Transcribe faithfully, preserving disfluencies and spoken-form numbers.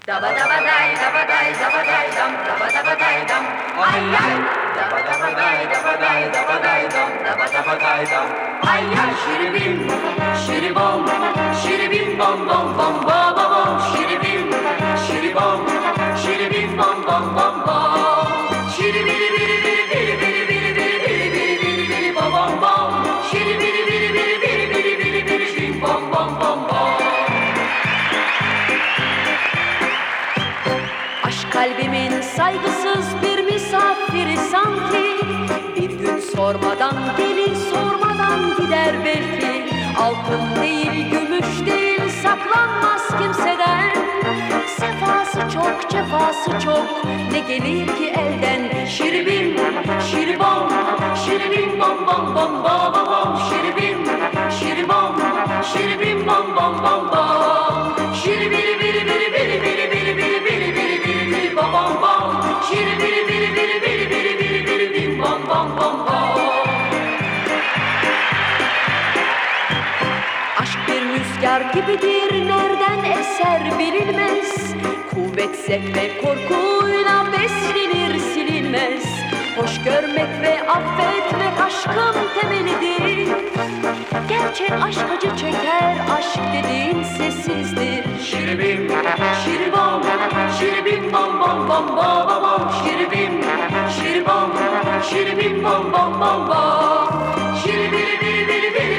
Daba daba day, daba day, daba day dum, daba daba day dum. Ay ay. Daba daba day, daba day, daba day dum, daba daba day dum. Ay ay. Şiribim, şiribom, şiribim bom bom bom bom bom. Şiribim, şiribom, şiribim bom bom bom bom. Şiribiri biri biri biri biri biri biri biri biri biri biri bom bom bom. Şiribiri biri biri biri biri biri biri biri bom bom bom bom. Kalbimin saygısız bir misafiri sanki. Bir gün sormadan gelir, sormadan gider belki. Altın değil, gümüş değil, saklanmaz kimseden. Sefası çok, cefası çok, ne gelir ki elden. Şiribim, şiribom, şiribim bom bom bom bom bom. Şiribim, şiribom, şiribim bom bom bom bom. Şiribiri biri biri biri biri biri biri biri biri biri bom bom bom. Şiribiri biri biri biri biri biri biri biri bom bom bom bom. Aşk bir rüzgar gibidir, nereden eser bilinmez. Kuvvet, zevk ve korkuyla beslenir, silinmez. Hoş görmek ve affetmek aşkın temelidir. Gerçek aşk acı çeker, aşk dediğin sessizdir. Şiribim, şiribom, şiribim bom bom bom bom bom. Şiribim, şiribom, şiribim bom bom bom bom. Şiribiri biri biri biri